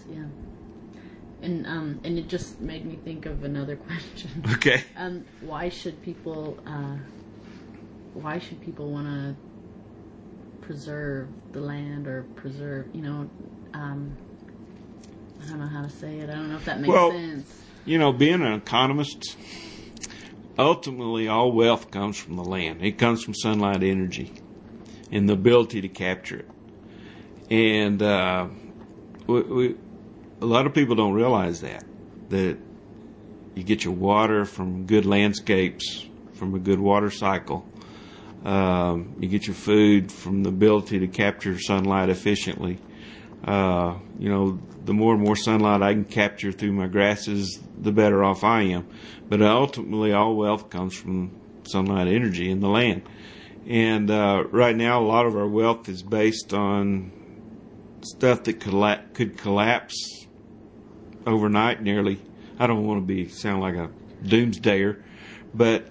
yeah. And it just made me think of another question. Okay. Why should people want to preserve the land or preserve, I don't know how to say it. I don't know if that makes sense. Being an economist, ultimately all wealth comes from the land. It comes from sunlight energy and the ability to capture it. And a lot of people don't realize that you get your water from good landscapes, from a good water cycle. You get your food from the ability to capture sunlight efficiently. The more and more sunlight I can capture through my grasses, the better off I am. But ultimately, all wealth comes from sunlight energy in the land. And right now, a lot of our wealth is based on stuff that could collapse overnight nearly. I don't want to sound like a doomsdayer, but,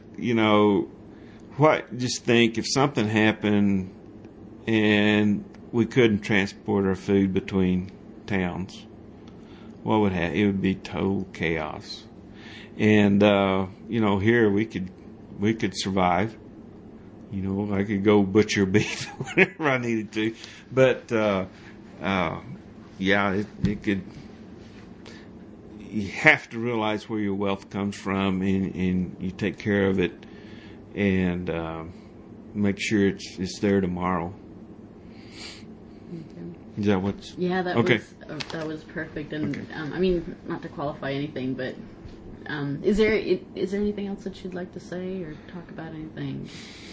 just think if something happened and we couldn't transport our food between towns, what would happen? It would be total chaos. And here we could survive. I could go butcher beef whenever I needed to, but it could. You have to realize where your wealth comes from, and you take care of it, and make sure it's there tomorrow. Is that what's... Yeah, that okay. was perfect. And okay. Not to qualify anything, but is there anything else that you'd like to say or talk about? Anything?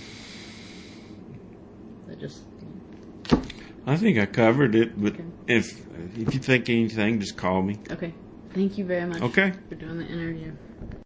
I think I covered it, but okay. if you think anything, just call me. Okay. Thank you very much okay. for doing the interview.